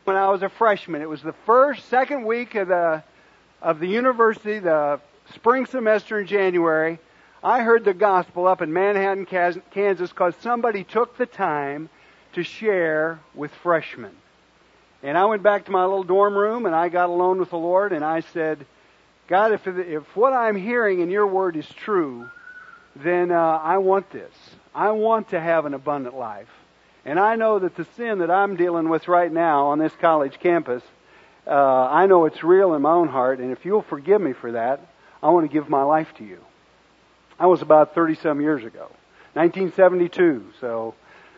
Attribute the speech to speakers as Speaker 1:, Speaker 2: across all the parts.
Speaker 1: when I was a freshman. It was the second week of the university, the spring semester in January. I heard the gospel up in Manhattan, Kansas, because somebody took the time to share with freshmen. And I went back to my little dorm room and I got alone with the Lord and I said, God, if what I'm hearing in your word is true, then I want this. I want to have an abundant life. And I know that the sin that I'm dealing with right now on this college campus, I know it's real in my own heart, and if you'll forgive me for that, I want to give my life to you. That was about 30-some years ago. 1972, so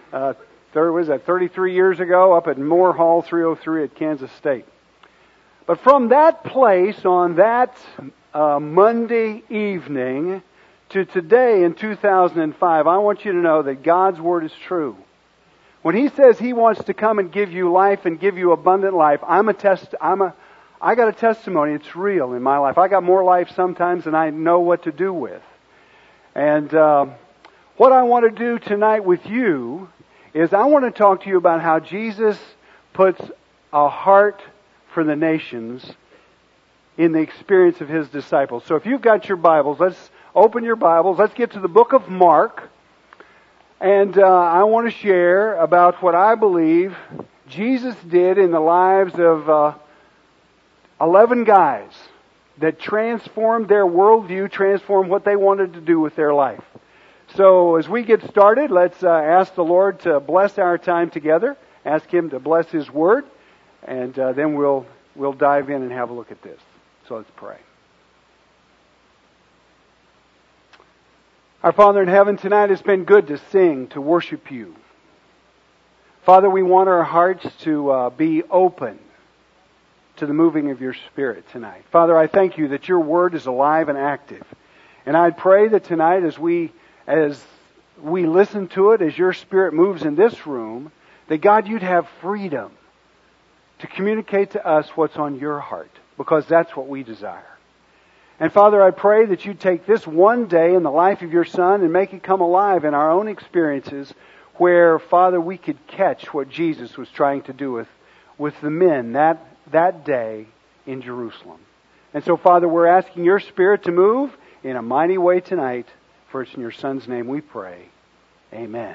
Speaker 1: 33 years ago up at Moore Hall 303 at Kansas State. But from that place on that Monday evening to today in 2005, I want you to know that God's Word is true. When He says He wants to come and give you life and give you abundant life, I got a testimony. It's real in my life. I got more life sometimes than I know what to do with. And what I want to do tonight with you is I want to talk to you about how Jesus puts a heart for the nations in the experience of His disciples. So if you've got your Bibles, let's open your Bibles. Let's get to the book of Mark. And I want to share about what I believe Jesus did in the lives of 11 guys that transformed their worldview, transformed what they wanted to do with their life. So as we get started, let's ask the Lord to bless our time together. Ask Him to bless His Word. And then we'll dive in and have a look at this. So let's pray. Our Father in heaven, tonight it's been good to sing, to worship You. Father, we want our hearts to be open to the moving of Your Spirit tonight. Father, I thank You that Your Word is alive and active. And I pray that tonight as we listen to it, as Your Spirit moves in this room, that God, You'd have freedom to communicate to us what's on Your heart, because that's what we desire. And Father, I pray that You take this one day in the life of Your Son and make it come alive in our own experiences where, Father, we could catch what Jesus was trying to do with the men that day in Jerusalem. And so, Father, we're asking Your Spirit to move in a mighty way tonight. For it's in Your Son's name we pray. Amen.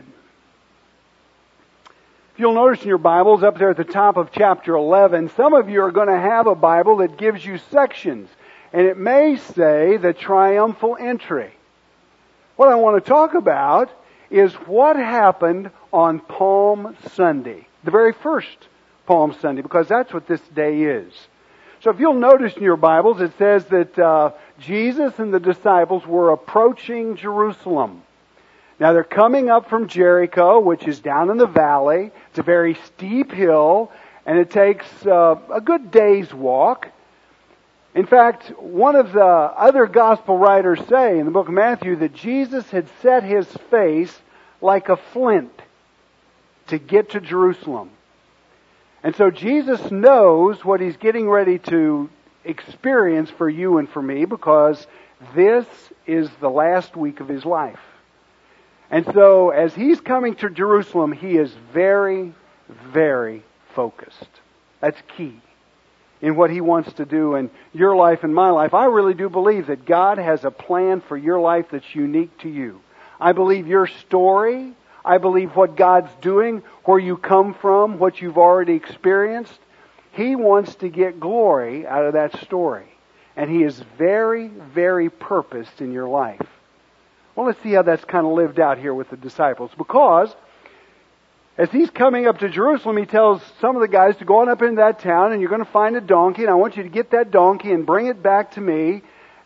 Speaker 1: If you'll notice in your Bibles, up there at the top of chapter 11, some of you are going to have a Bible that gives you sections. And it may say the triumphal entry. What I want to talk about is what happened on Palm Sunday. The very first Palm Sunday, because that's what this day is. So if you'll notice in your Bibles, it says that Jesus and the disciples were approaching Jerusalem. Now they're coming up from Jericho, which is down in the valley. It's a very steep hill, and it takes a good day's walk. In fact, one of the other gospel writers say in the book of Matthew that Jesus had set His face like a flint to get to Jerusalem. And so Jesus knows what He's getting ready to experience for you and for me, because this is the last week of His life. And so as He's coming to Jerusalem, He is very, very focused. That's key in what He wants to do in your life and my life. I really do believe that God has a plan for your life that's unique to you. I believe your story, I believe what God's doing, where you come from, what you've already experienced. He wants to get glory out of that story. And He is very, very purposed in your life. Well, let's see how that's kind of lived out here with the disciples. Because as He's coming up to Jerusalem, He tells some of the guys to go on up into that town and you're going to find a donkey, and I want you to get that donkey and bring it back to me.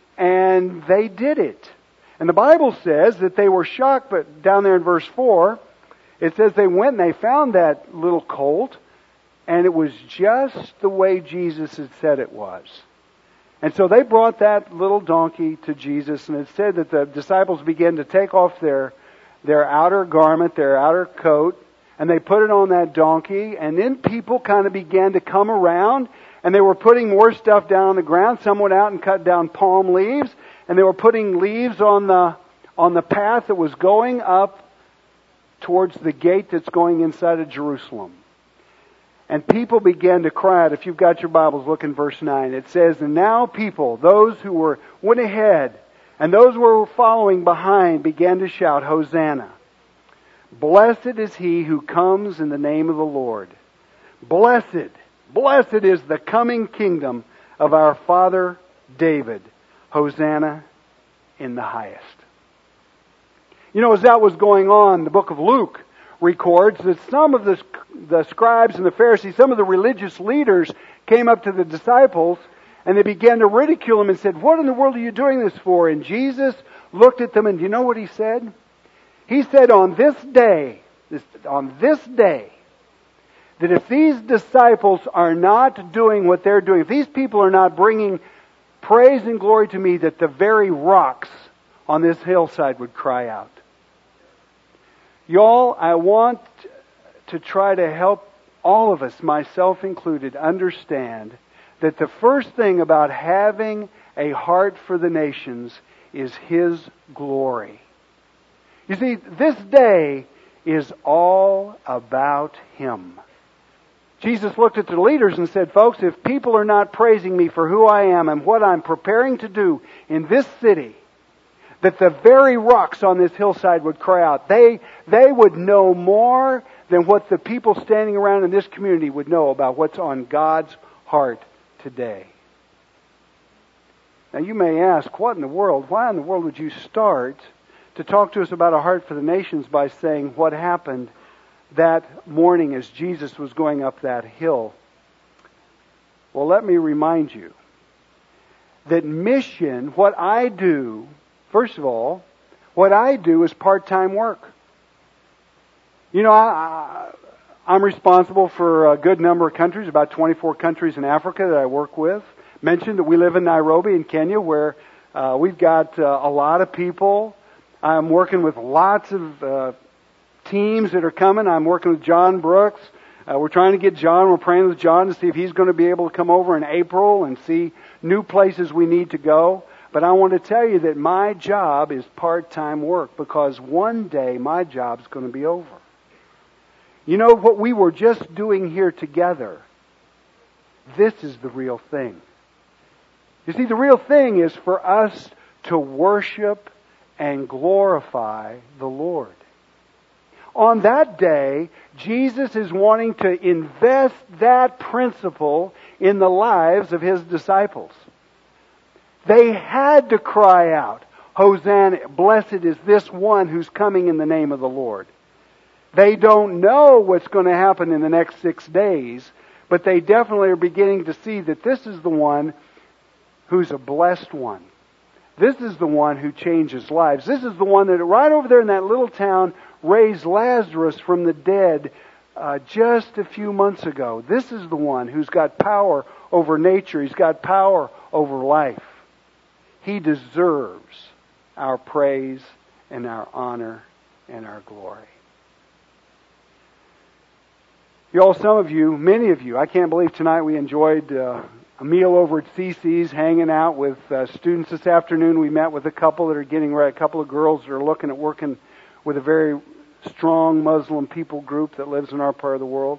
Speaker 1: And they did it. And the Bible says that they were shocked, but down there in verse 4, it says they went and they found that little colt, and it was just the way Jesus had said it was. And so they brought that little donkey to Jesus, and it said that the disciples began to take off their outer garment, their outer coat, and they put it on that donkey, and then people kind of began to come around, and they were putting more stuff down on the ground. Some went out and cut down palm leaves, and they were putting leaves on the path that was going up towards the gate that's going inside of Jerusalem. And people began to cry out. If you've got your Bibles, look in verse 9. It says, "And now people, those who went ahead, and those who were following behind, began to shout, 'Hosanna! Blessed is he who comes in the name of the Lord. Blessed is the coming kingdom of our father David. Hosanna in the highest.'" You know, as that was going on, the book of Luke records that some of the scribes and the Pharisees, some of the religious leaders came up to the disciples and they began to ridicule them and said, "What in the world are you doing this for?" And Jesus looked at them, and do you know what He said? He said, on this day, that if these disciples are not doing what they're doing, if these people are not bringing praise and glory to me, that the very rocks on this hillside would cry out. Y'all, I want to try to help all of us, myself included, understand that the first thing about having a heart for the nations is His glory. You see, this day is all about Him. Jesus looked at the leaders and said, "Folks, if people are not praising me for who I am and what I'm preparing to do in this city, that the very rocks on this hillside would cry out. They would know more than what the people standing around in this community would know about what's on God's heart today." Now you may ask, why in the world would you start to talk to us about a heart for the nations by saying what happened that morning as Jesus was going up that hill? Well, let me remind you that mission, what I do, first of all, what I do is part-time work. You know, I'm responsible for a good number of countries, about 24 countries in Africa that I work with. Mentioned that we live in Nairobi in Kenya, where we've got a lot of people. I'm working with lots of teams that are coming. I'm working with John Brooks. We're trying to get John. We're praying with John to see if he's going to be able to come over in April and see new places we need to go. But I want to tell you that my job is part-time work, because one day my job's going to be over. You know what we were just doing here together? This is the real thing. You see, the real thing is for us to worship and glorify the Lord. On that day, Jesus is wanting to invest that principle in the lives of His disciples. They had to cry out, "Hosanna, blessed is this one who's coming in the name of the Lord." They don't know what's going to happen in the next 6 days, but they definitely are beginning to see that this is the one who's a blessed one. This is the one who changes lives. This is the one that right over there in that little town raised Lazarus from the dead just a few months ago. This is the one who's got power over nature. He's got power over life. He deserves our praise and our honor and our glory. Y'all, some of you, many of you, I can't believe tonight we enjoyed a meal over at CC's, hanging out with students this afternoon. We met with a couple that are getting ready, a couple of girls that are looking at working with a very strong Muslim people group that lives in our part of the world.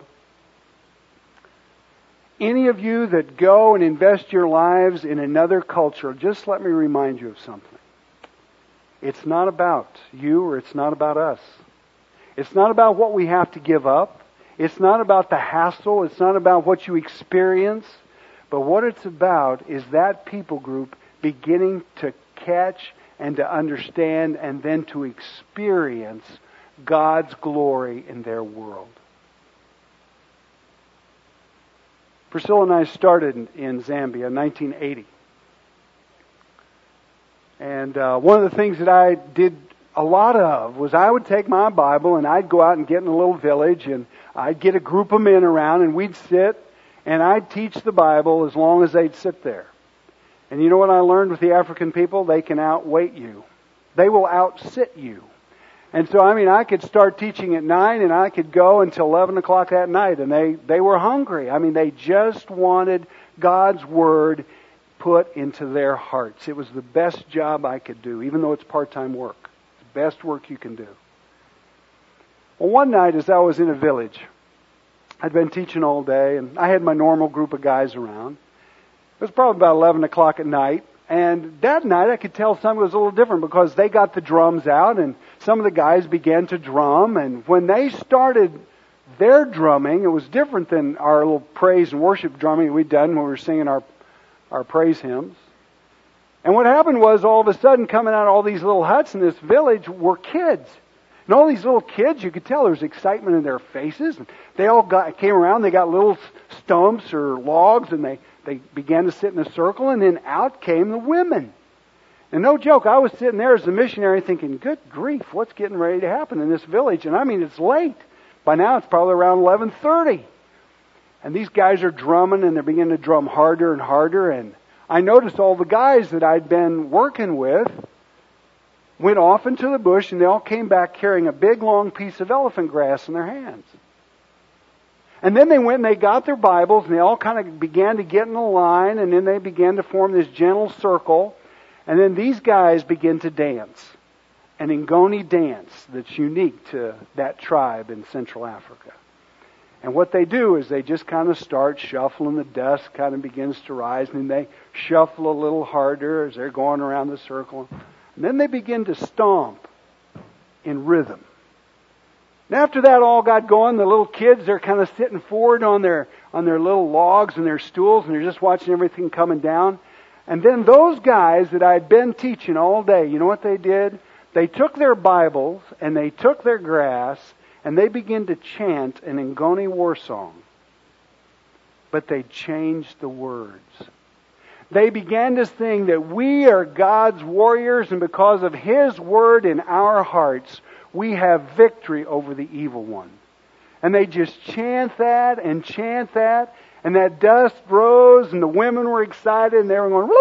Speaker 1: Any of you that go and invest your lives in another culture, just let me remind you of something. It's not about you, or it's not about us. It's not about what we have to give up. It's not about the hassle. It's not about what you experience. But what it's about is that people group beginning to catch and to understand and then to experience God's glory in their world. Priscilla and I started in Zambia in 1980. And one of the things that I did a lot of was I would take my Bible and I'd go out and get in a little village and I'd get a group of men around and we'd sit and I'd teach the Bible as long as they'd sit there. And you know what I learned with the African people? They can outweight you. They will outsit you. And so, I could start teaching at 9 and I could go until 11 o'clock that night, and they were hungry. They just wanted God's Word put into their hearts. It was the best job I could do, even though it's part-time work. It's the best work you can do. Well, one night as I was in a village, I'd been teaching all day, and I had my normal group of guys around. It was probably about 11 o'clock at night, and that night I could tell something was a little different because they got the drums out, and some of the guys began to drum, and when they started their drumming, it was different than our little praise and worship drumming we'd done when we were singing our praise hymns. And what happened was, all of a sudden, coming out of all these little huts in this village were kids. And all these little kids, you could tell there was excitement in their faces. And they all came around, they got little stumps or logs, and they began to sit in a circle, and then out came the women. And no joke, I was sitting there as a missionary thinking, good grief, what's getting ready to happen in this village? And I mean, it's late. By now it's probably around 11:30. And these guys are drumming, and they're beginning to drum harder and harder. And I noticed all the guys that I'd been working with went off into the bush, and they all came back carrying a big long piece of elephant grass in their hands. And then they went and they got their Bibles, and they all kind of began to get in a line, and then they began to form this gentle circle. And then these guys began to dance. An Ngoni dance that's unique to that tribe in Central Africa. And what they do is they just kind of start shuffling. The dust kind of begins to rise, and then they shuffle a little harder as they're going around the circle. And then they begin to stomp in rhythm. And after that all got going, the little kids, they're kind of sitting forward on their little logs and their stools, and they're just watching everything coming down. And then those guys that I'd been teaching all day, you know what they did? They took their Bibles and they took their grass and they began to chant an Ngoni war song. But they changed the words. They began to sing that we are God's warriors, and because of His word in our hearts, we have victory over the evil one. And they just chant that, and that dust rose, and the women were excited, and they were going,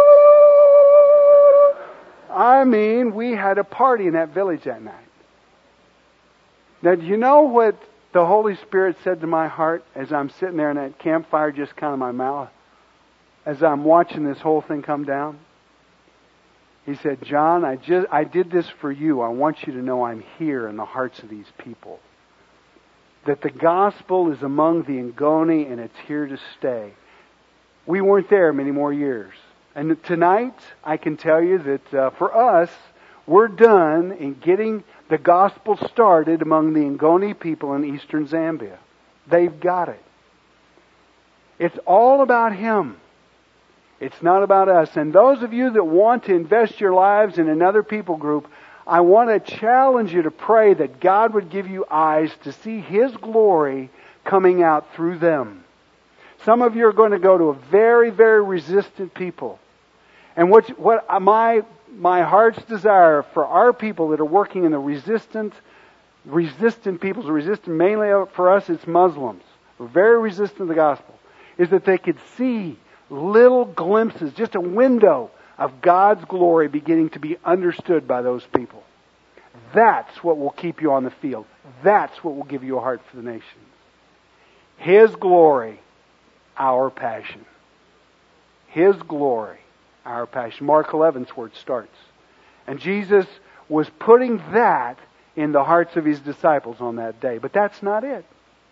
Speaker 1: woo! I mean, we had a party in that village that night. Now, do you know what the Holy Spirit said to my heart as I'm sitting there in that campfire, just kind of my mouth, as I'm watching this whole thing come down? He said, John, I did this for you. I want you to know I'm here in the hearts of these people. That the gospel is among the Ngoni and it's here to stay. We weren't there many more years. And tonight, I can tell you that for us, we're done in getting the gospel started among the Ngoni people in eastern Zambia. They've got it. It's all about Him. It's not about us. And those of you that want to invest your lives in another people group, I want to challenge you to pray that God would give you eyes to see His glory coming out through them. Some of you are going to go to a very, very resistant people. And what my heart's desire for our people that are working in the resistant peoples, resistant mainly for us, it's Muslims. We're very resistant to the gospel. Is that they could see little glimpses, just a window of God's glory beginning to be understood by those people. That's what will keep you on the field. That's what will give you a heart for the nations. His glory, our passion. His glory, our passion. Mark 11's where it starts. And Jesus was putting that in the hearts of His disciples on that day. But that's not it.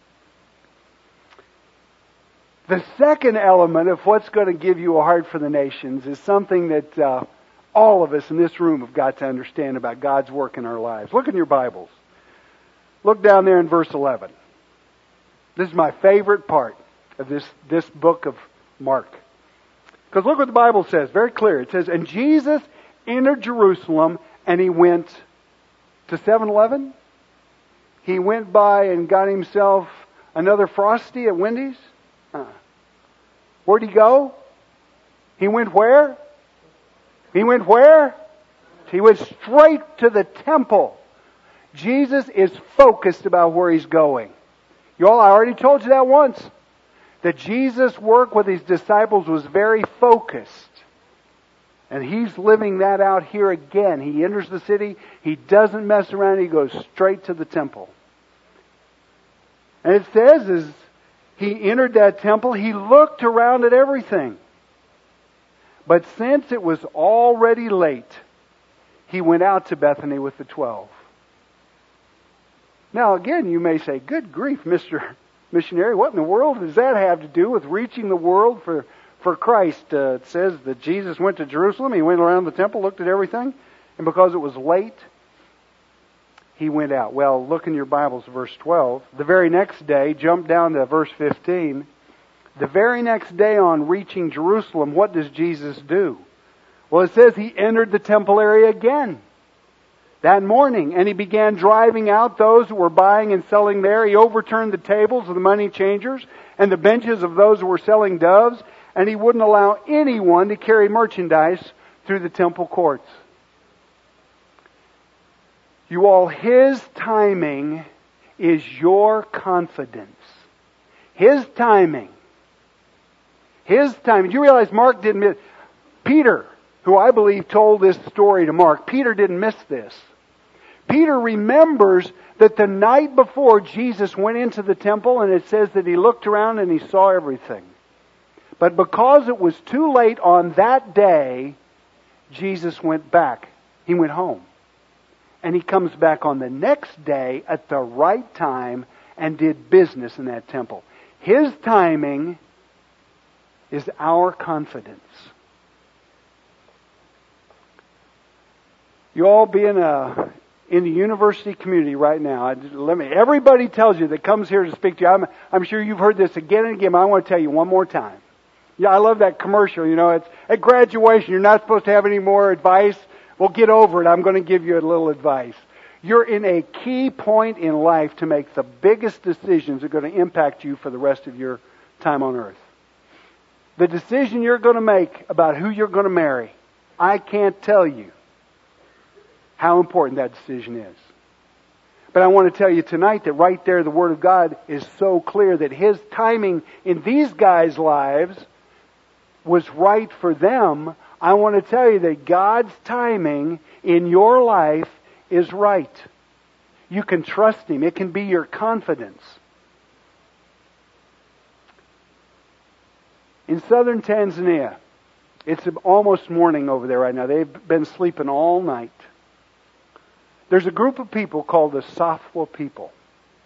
Speaker 1: The second element of what's going to give you a heart for the nations is something that all of us in this room have got to understand about God's work in our lives. Look in your Bibles. Look down there in verse 11. This is my favorite part of this book of Mark. Because look what the Bible says, very clear. It says, and Jesus entered Jerusalem and He went to 7-Eleven. He went by and got himself another Frosty at Wendy's. Where'd He go? He went where? He went where? He went straight to the temple. Jesus is focused about where He's going. Y'all, I already told you that once. That Jesus' work with His disciples was very focused. And He's living that out here again. He enters the city. He doesn't mess around. He goes straight to the temple. And it says as He entered that temple, He looked around at everything. But since it was already late, He went out to Bethany with the 12. Now again, you may say, good grief, Mr. missionary. What in the world does that have to do with reaching the world for Christ? It says that Jesus went to Jerusalem. He went around the temple, looked at everything. And because it was late, he went out. Well, look in your Bibles, verse 12. The very next day, jump down to verse 15. The very next day on reaching Jerusalem, what does Jesus do? Well, it says he entered the temple area again that morning, and he began driving out those who were buying and selling there. He overturned the tables of the money changers and the benches of those who were selling doves, and he wouldn't allow anyone to carry merchandise through the temple courts. You all, His timing is your confidence. His timing. His timing. Do you realize Mark didn't miss... Peter, who I believe told this story to Mark, Peter didn't miss this. Peter remembers that the night before Jesus went into the temple, and it says that he looked around and he saw everything. But because it was too late on that day, Jesus went back. He went home. And he comes back on the next day at the right time and did business in that temple. His timing is our confidence. You all be in the university community right now. Everybody tells you that comes here to speak to you. I'm sure you've heard this again and again, but I want to tell you one more time. Yeah, I love that commercial. You know, it's at graduation. You're not supposed to have any more advice. Well, get over it. I'm going to give you a little advice. You're in a key point in life to make the biggest decisions that are going to impact you for the rest of your time on earth. The decision you're going to make about who you're going to marry, I can't tell you how important that decision is. But I want to tell you tonight that right there the Word of God is so clear that His timing in these guys' lives was right for them. I want to tell you that God's timing in your life is right. You can trust Him. It can be your confidence. In southern Tanzania, it's almost morning over there right now. They've been sleeping all night. There's a group of people called the Safwa people.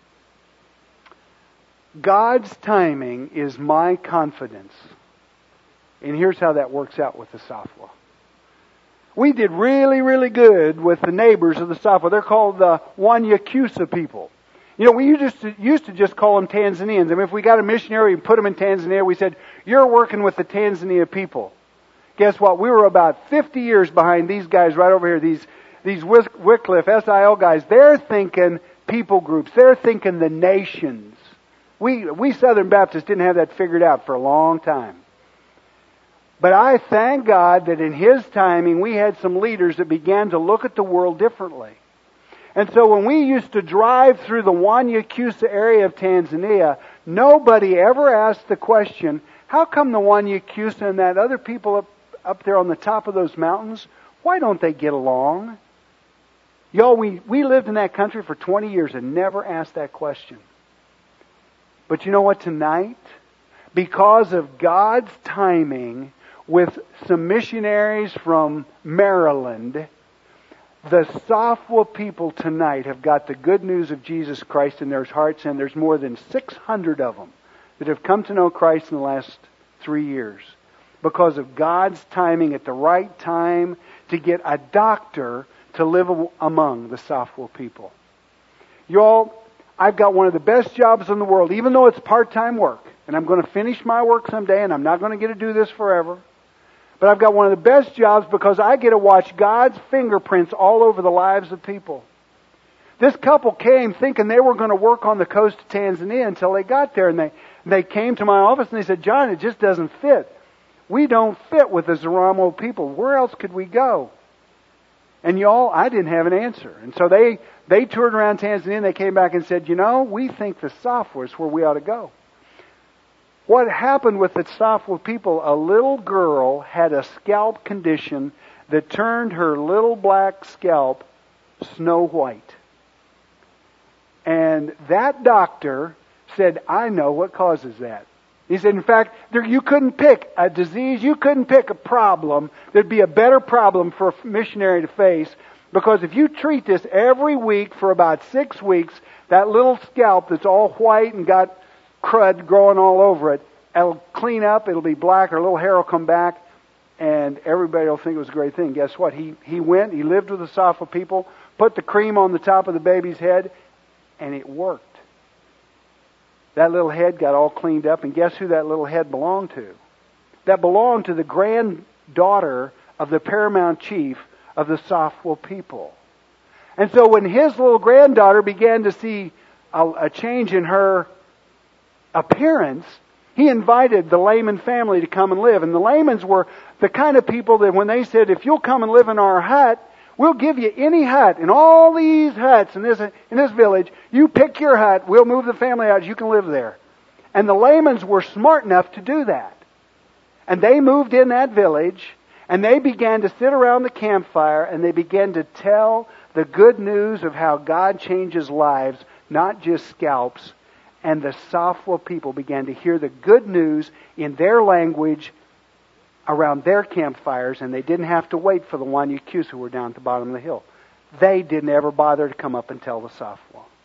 Speaker 1: God's timing is my confidence. And here's how that works out with the Safwa. We did really, really good with the neighbors of the Safwa. They're called the Wanyakyusa people. You know, we used to just call them Tanzanians. I mean, if we got a missionary and put them in Tanzania, we said, you're working with the Tanzania people. Guess what? We were about 50 years behind these guys right over here, these Wycliffe, SIL guys. They're thinking people groups. They're thinking the nations. We Southern Baptists didn't have that figured out for a long time. But I thank God that in His timing we had some leaders that began to look at the world differently. And so when we used to drive through the Wanyakyusa area of Tanzania, nobody ever asked the question, how come the Wanyakyusa and that other people up there on the top of those mountains, why don't they get along? Y'all, we lived in that country for 20 years and never asked that question. But you know what, tonight, because of God's timing with some missionaries from Maryland, the Safwa people tonight have got the good news of Jesus Christ in their hearts, and there's more than 600 of them that have come to know Christ in the last 3 years because of God's timing at the right time to get a doctor to live among the Safwa people. Y'all, I've got one of the best jobs in the world, even though it's part-time work, and I'm going to finish my work someday, and I'm not going to get to do this forever. But I've got one of the best jobs because I get to watch God's fingerprints all over the lives of people. This couple came thinking they were going to work on the coast of Tanzania until they got there. And they came to my office and they said, John, it just doesn't fit. We don't fit with the Zaramo people. Where else could we go? And y'all, I didn't have an answer. And so they toured around Tanzania and they came back and said, you know, we think the Safwa is where we ought to go. What happened with the Safwa people, a little girl had a scalp condition that turned her little black scalp snow white. And that doctor said, I know what causes that. He said, in fact, you couldn't pick a disease, you couldn't pick a problem that'd be a better problem for a missionary to face, because if you treat this every week for about 6 weeks, that little scalp that's all white and got crud growing all over it. It'll clean up, it'll be black, or a little hair will come back, and everybody will think it was a great thing. Guess what? He went, he lived with the Safa people, put the cream on the top of the baby's head, and it worked. That little head got all cleaned up, and guess who that little head belonged to? That belonged to the granddaughter of the paramount chief of the Safa people. And so when his little granddaughter began to see a change in her appearance, he invited the Layman family to come and live. And the Laymans were the kind of people that when they said, if you'll come and live in our hut, we'll give you any hut. In all these huts in this village, you pick your hut, we'll move the family out, you can live there. And the Laymans were smart enough to do that. And they moved in that village, and they began to sit around the campfire, and they began to tell the good news of how God changes lives, not just scalps. And the Safa people began to hear the good news in their language around their campfires, and they didn't have to wait for the Wanyukus who were down at the bottom of the hill. They didn't ever bother to come up and tell the Safa.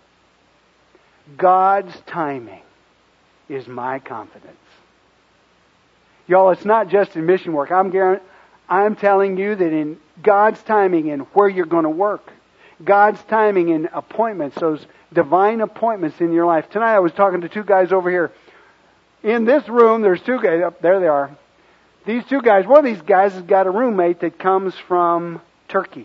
Speaker 1: God's timing is my confidence. Y'all, it's not just in mission work. I'm telling you that in God's timing and where you're going to work, God's timing in appointments, those divine appointments in your life. Tonight I was talking to two guys over here. In this room, there's two guys. There they are. These two guys, one of these guys has got a roommate that comes from Turkey.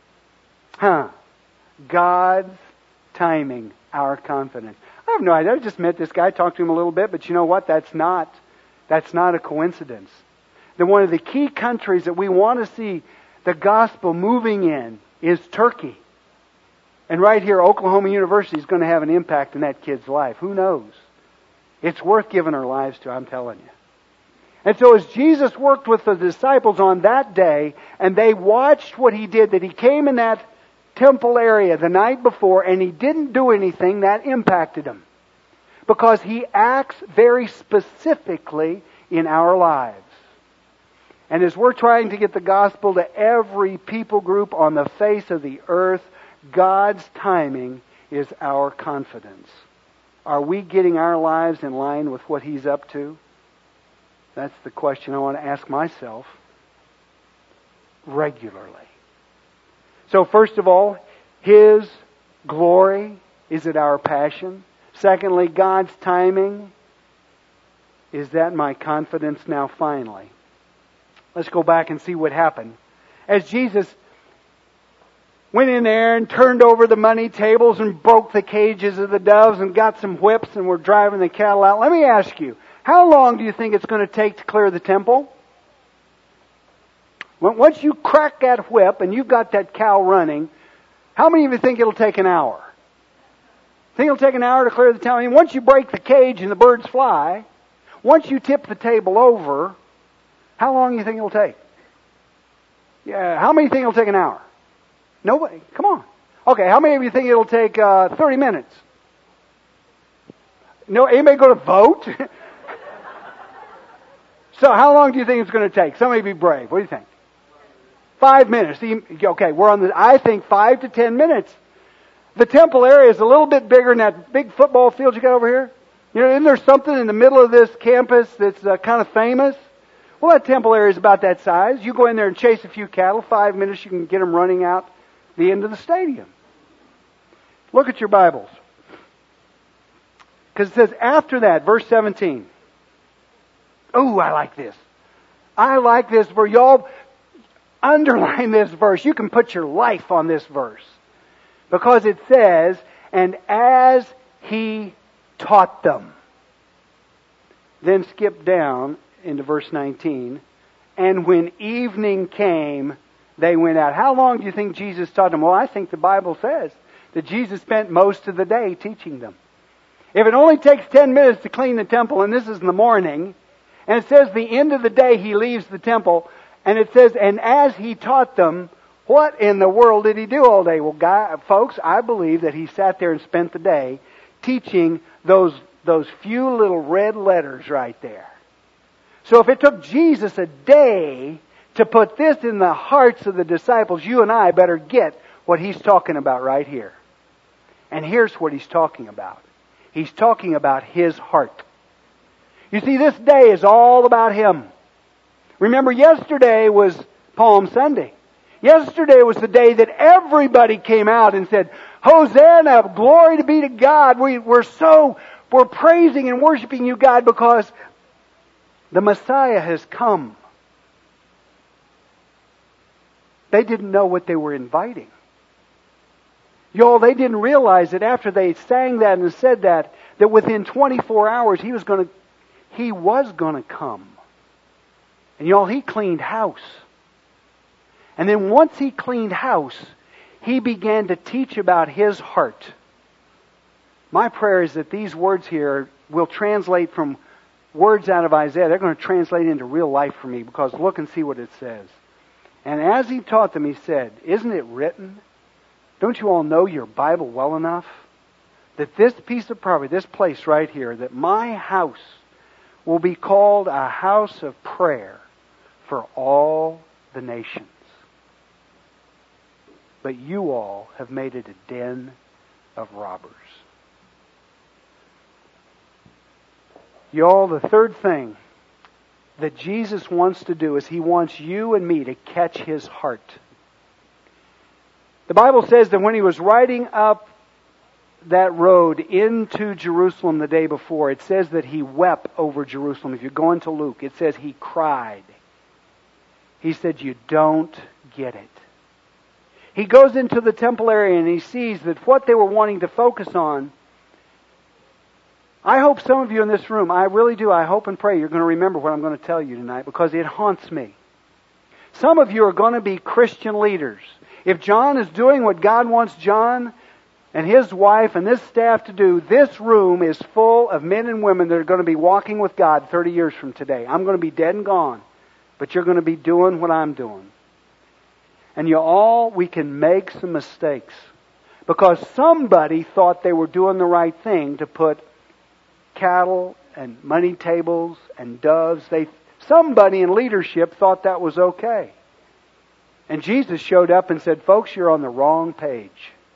Speaker 1: God's timing, our confidence. I have no idea. I just met this guy, talked to him a little bit, but you know what? That's not a coincidence. That one of the key countries that we want to see the gospel moving in is Turkey. And right here, Oklahoma University is going to have an impact in that kid's life. Who knows? It's worth giving our lives to, I'm telling you. And so as Jesus worked with the disciples on that day, and they watched what He did, that He came in that temple area the night before, and He didn't do anything, that impacted them. Because He acts very specifically in our lives. And as we're trying to get the gospel to every people group on the face of the earth, God's timing is our confidence. Are we getting our lives in line with what He's up to? That's the question I want to ask myself regularly. So first of all, His glory, is it our passion? Secondly, God's timing, is that my confidence now finally? Let's go back and see what happened. As Jesus went in there and turned over the money tables and broke the cages of the doves and got some whips and were driving the cattle out. Let me ask you, how long do you think it's going to take to clear the temple? Once you crack that whip and you've got that cow running, how many of you think it'll take an hour? Think it'll take an hour to clear the temple? I mean, once you break the cage and the birds fly, once you tip the table over, how long do you think it'll take? Yeah, how many think it'll take an hour? Nobody. Come on. Okay, how many of you think it'll take 30 minutes? No, anybody going to vote? So how long do you think it's going to take? Somebody be brave. What do you think? 5 minutes. Okay, I think 5 to 10 minutes. The temple area is a little bit bigger than that big football field you got over here. You know, isn't there something in the middle of this campus that's kind of famous? Well, that temple area is about that size. You go in there and chase a few cattle, 5 minutes you can get them running out the end of the stadium. Look at your Bibles. Because it says after that, verse 17. Oh, I like this. I like this verse. Y'all underline this verse. You can put your life on this verse. Because it says, and as He taught them. Then skip down into verse 19. And when evening came, they went out. How long do you think Jesus taught them? Well, I think the Bible says that Jesus spent most of the day teaching them. If it only takes 10 minutes to clean the temple, and this is in the morning, and it says the end of the day He leaves the temple, and it says, and as He taught them, what in the world did He do all day? Well, folks, I believe that He sat there and spent the day teaching those few little red letters right there. So if it took Jesus a day to put this in the hearts of the disciples, you and I better get what He's talking about right here. And here's what He's talking about. He's talking about His heart. You see, this day is all about Him. Remember, yesterday was Palm Sunday. Yesterday was the day that everybody came out and said, Hosanna, glory to be to God. We're praising and worshiping you, God, because the Messiah has come. They didn't know what they were inviting. Y'all, they didn't realize that after they sang that and said that within 24 hours He was going to come. And y'all, He cleaned house. And then once He cleaned house, He began to teach about His heart. My prayer is that these words here will translate from words out of Isaiah. They're going to translate into real life for me, because look and see what it says. And as He taught them, He said, isn't it written? Don't you all know your Bible well enough? That this piece of property, this place right here, that my house will be called a house of prayer for all the nations. But you all have made it a den of robbers. Y'all, the third thing that Jesus wants to do is He wants you and me to catch His heart. The Bible says that when He was riding up that road into Jerusalem the day before, it says that He wept over Jerusalem. If you go into Luke, it says He cried. He said, you don't get it. He goes into the temple area and He sees that what they were wanting to focus on. I hope some of you in this room, I really do, I hope and pray you're going to remember what I'm going to tell you tonight, because it haunts me. Some of you are going to be Christian leaders. If John is doing what God wants John and his wife and this staff to do, this room is full of men and women that are going to be walking with God 30 years from today. I'm going to be dead and gone, but you're going to be doing what I'm doing. And we can make some mistakes because somebody thought they were doing the right thing to put cattle and money tables and doves. Somebody in leadership thought that was okay. And Jesus showed up and said, folks, you're on the wrong page.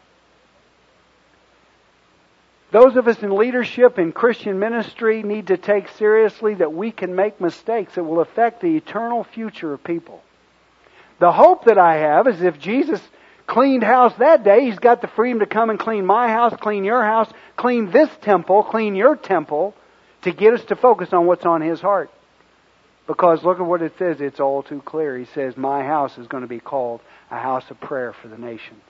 Speaker 1: Those of us in leadership in Christian ministry need to take seriously that we can make mistakes that will affect the eternal future of people. The hope that I have is if Jesus cleaned house that day, He's got the freedom to come and clean my house, clean your house, clean this temple, clean your temple, to get us to focus on what's on His heart. Because look at what it says, it's all too clear. He says, my house is going to be called a house of prayer for the nations.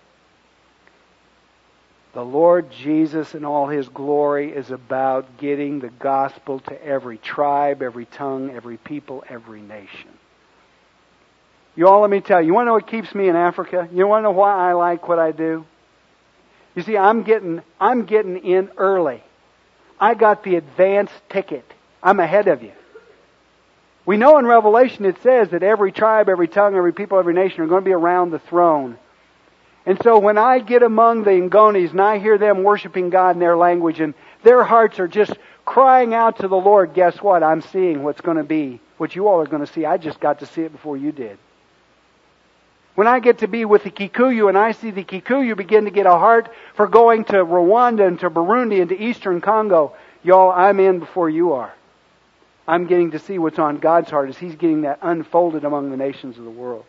Speaker 1: The Lord Jesus in all His glory is about getting the gospel to every tribe, every tongue, every people, every nation. You all, let me tell you, want to know what keeps me in Africa? You want to know why I like what I do? You see, I'm getting in early. I got the advance ticket. I'm ahead of you. We know in Revelation it says that every tribe, every tongue, every people, every nation are going to be around the throne. And so when I get among the Ngonis and I hear them worshiping God in their language and their hearts are just crying out to the Lord, guess what? I'm seeing what's going to be, what you all are going to see. I just got to see it before you did. When I get to be with the Kikuyu and I see the Kikuyu begin to get a heart for going to Rwanda and to Burundi and to Eastern Congo, y'all, I'm in before you are. I'm getting to see what's on God's heart as He's getting that unfolded among the nations of the world.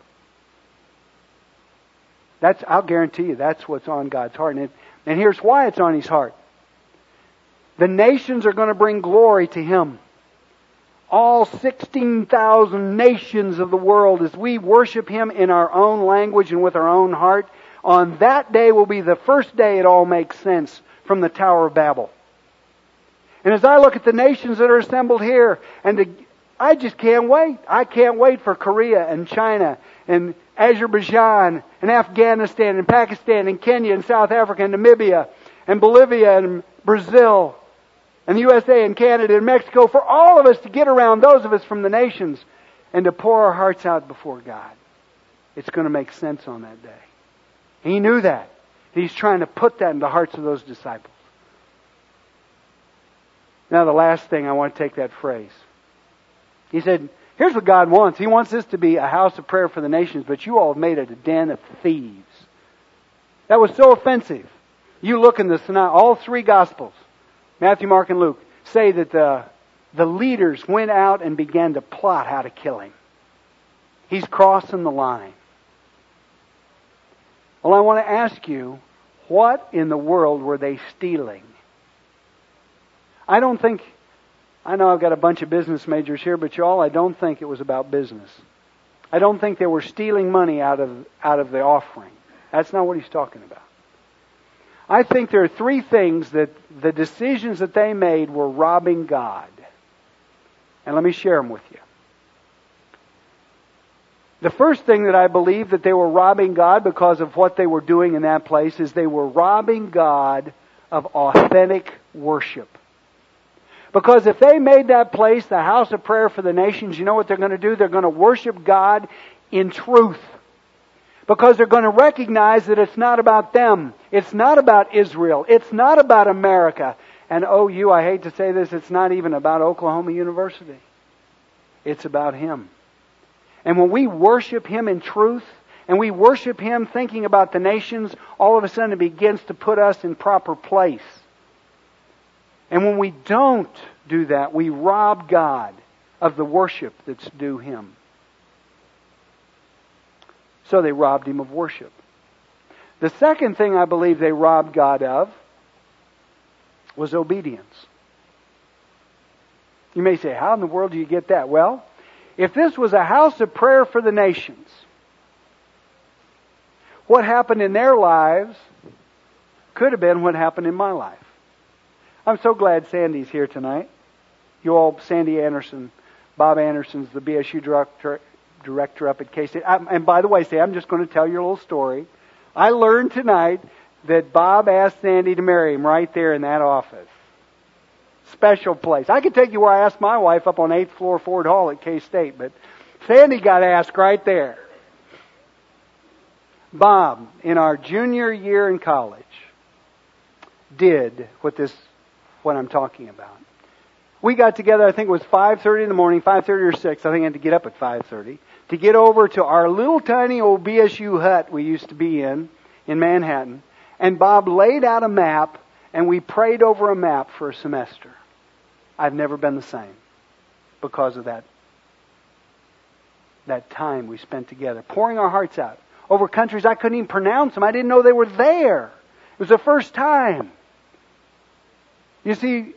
Speaker 1: I'll guarantee you that's what's on God's heart. And here's why it's on His heart. The nations are going to bring glory to Him. All 16,000 nations of the world, as we worship Him in our own language and with our own heart, on that day will be the first day it all makes sense from the Tower of Babel. And as I look at the nations that are assembled here, I just can't wait. I can't wait for Korea and China and Azerbaijan and Afghanistan and Pakistan and Kenya and South Africa and Namibia and Bolivia and Brazil and the USA and Canada and Mexico, for all of us to get around those of us from the nations and to pour our hearts out before God. It's going to make sense on that day. He knew that. He's trying to put that in the hearts of those disciples. Now the last thing, I want to take that phrase. He said, here's what God wants. He wants this to be a house of prayer for the nations, but you all have made it a den of thieves. That was so offensive. You look in the Synoptic, all three Gospels. Matthew, Mark, and Luke say that the leaders went out and began to plot how to kill him. He's crossing the line. Well, I want to ask you, what in the world were they stealing? I know I've got a bunch of business majors here, but y'all, I don't think it was about business. I don't think they were stealing money out of the offering. That's not what he's talking about. I think there are three things that the decisions that they made were robbing God. And let me share them with you. The first thing that I believe that they were robbing God because of what they were doing in that place is they were robbing God of authentic worship. Because if they made that place the house of prayer for the nations, you know what they're going to do? They're going to worship God in truth. Because they're going to recognize that it's not about them. It's not about Israel. It's not about America. And OU, I hate to say this, it's not even about Oklahoma University. It's about Him. And when we worship Him in truth, and we worship Him thinking about the nations, all of a sudden it begins to put us in proper place. And when we don't do that, we rob God of the worship that's due Him. So they robbed Him of worship. The second thing I believe they robbed God of was obedience. You may say, how in the world do you get that? Well, if this was a house of prayer for the nations, what happened in their lives could have been what happened in my life. I'm so glad Sandy's here tonight. You all, Sandy Anderson, Bob Anderson's the BSU director up at K-State. And by the way, I'm just going to tell you a little story. I learned tonight that Bob asked Sandy to marry him right there in that office. Special place. I could take you where I asked my wife up on 8th floor Ford Hall at K-State, but Sandy got asked right there. Bob, in our junior year in college, did what I'm talking about. We got together, I think it was 5:30 in the morning, 5:30 or 6. I think I had to get up at 5:30 to get over to our little tiny old BSU hut we used to be in Manhattan. And Bob laid out a map, and we prayed over a map for a semester. I've never been the same because of that time we spent together, pouring our hearts out over countries I couldn't even pronounce them. I didn't know they were there. It was the first time. You see,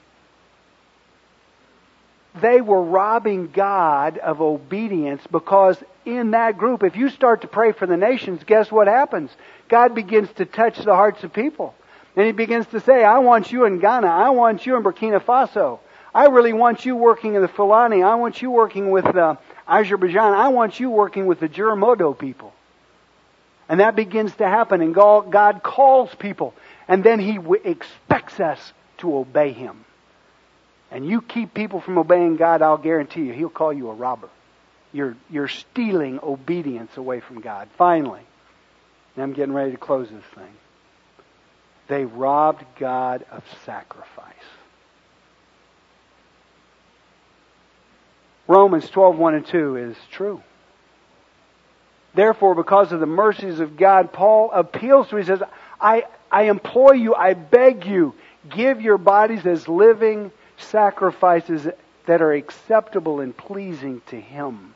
Speaker 1: they were robbing God of obedience because in that group, if you start to pray for the nations, guess what happens? God begins to touch the hearts of people. And He begins to say, I want you in Ghana. I want you in Burkina Faso. I really want you working in the Fulani. I want you working with Azerbaijan. I want you working with the Juramodo people. And that begins to happen. And God calls people. And then He expects us to obey Him. And you keep people from obeying God, I'll guarantee you, He'll call you a robber. You're stealing obedience away from God. Finally, and I'm getting ready to close this thing. They robbed God of sacrifice. Romans 12:1 and 2 is true. Therefore, because of the mercies of God, Paul appeals to, he says, I implore you, I beg you, give your bodies as living sacrifices that are acceptable and pleasing to Him.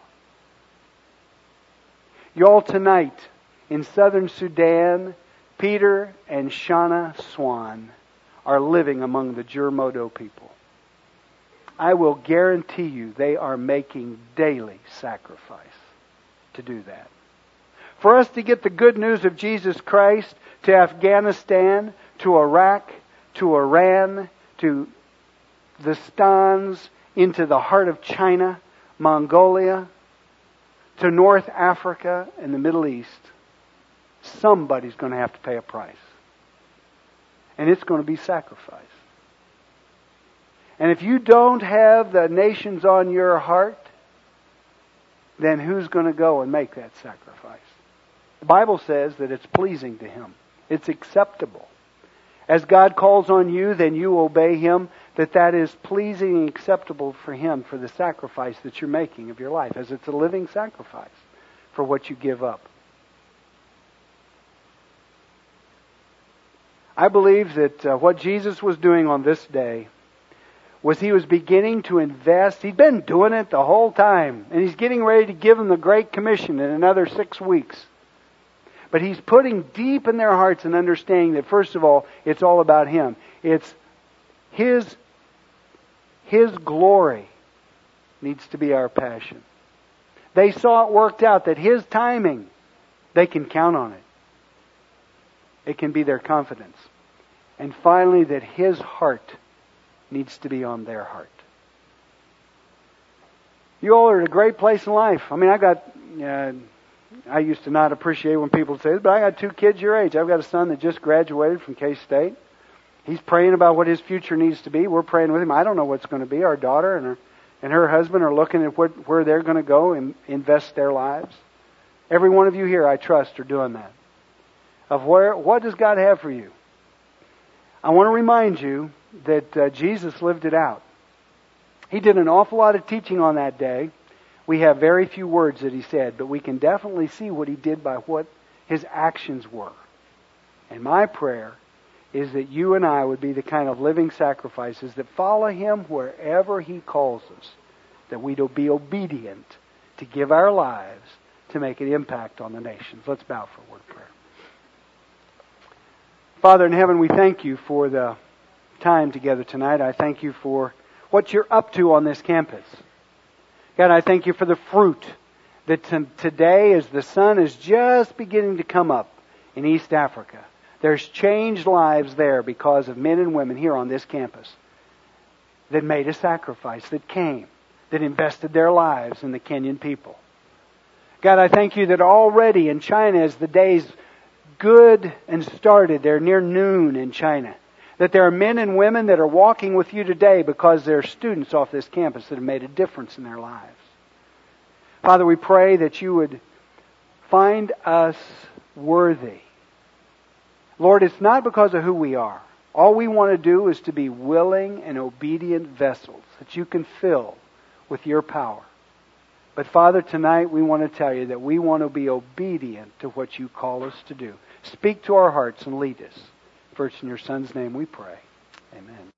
Speaker 1: Y'all, tonight in southern Sudan, Peter and Shauna Swan are living among the Juramodo people. I will guarantee you they are making daily sacrifice to do that. For us to get the good news of Jesus Christ to Afghanistan, to Iraq, to Iran, to the Stans, into the heart of China, Mongolia, to North Africa and the Middle East, somebody's going to have to pay a price. And it's going to be sacrifice. And if you don't have the nations on your heart, then who's going to go and make that sacrifice? The Bible says that it's pleasing to Him. It's acceptable. As God calls on you, then you obey Him, that is pleasing and acceptable for Him for the sacrifice that you're making of your life, as it's a living sacrifice for what you give up. I believe that what Jesus was doing on this day was he was beginning to invest. He'd been doing it the whole time. And he's getting ready to give them the Great Commission in another 6 weeks. But he's putting deep in their hearts an understanding that, first of all, it's all about him. It's His glory needs to be our passion. They saw it worked out, that His timing, they can count on it. It can be their confidence. And finally, that His heart needs to be on their heart. You all are at a great place in life. I mean, I used to not appreciate when people say this, but I got 2 kids your age. I've got a son that just graduated from K-State. He's praying about what his future needs to be. We're praying with him. I don't know what's going to be. Our daughter and her husband are looking at where they're going to go and invest their lives. Every one of you here, I trust, are doing that. What does God have for you? I want to remind you that Jesus lived it out. He did an awful lot of teaching on that day. We have very few words that He said, but we can definitely see what He did by what His actions were. And my prayer is that you and I would be the kind of living sacrifices that follow Him wherever He calls us, that we'd be obedient to give our lives to make an impact on the nations. Let's bow for a word of prayer. Father in heaven, we thank You for the time together tonight. I thank You for what You're up to on this campus. God, I thank You for the fruit that today, as the sun is just beginning to come up in East Africa, there's changed lives there because of men and women here on this campus that made a sacrifice, that came, that invested their lives in the Kenyan people. God, I thank You that already in China, as the day's good and started, they're near noon in China, that there are men and women that are walking with You today because they're students off this campus that have made a difference in their lives. Father, we pray that You would find us worthy. Lord, it's not because of who we are. All we want to do is to be willing and obedient vessels that You can fill with Your power. But Father, tonight we want to tell You that we want to be obedient to what You call us to do. Speak to our hearts and lead us. First, in Your Son's name we pray. Amen.